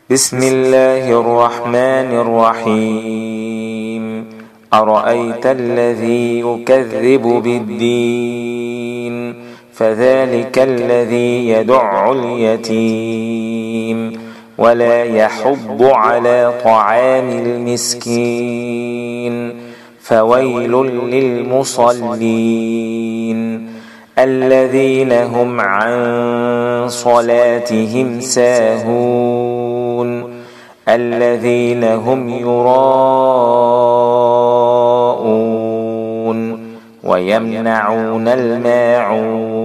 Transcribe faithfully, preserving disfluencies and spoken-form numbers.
بسم الله الرحمن الرحيم أرأيت الذي يكذب بالدين فذلك الذي يدع اليتيم ولا يحض على طعام المسكين فويل للمصلين الذين هم عن صلاتهم ساهون الذين هم يراءون ويمنعون الماعون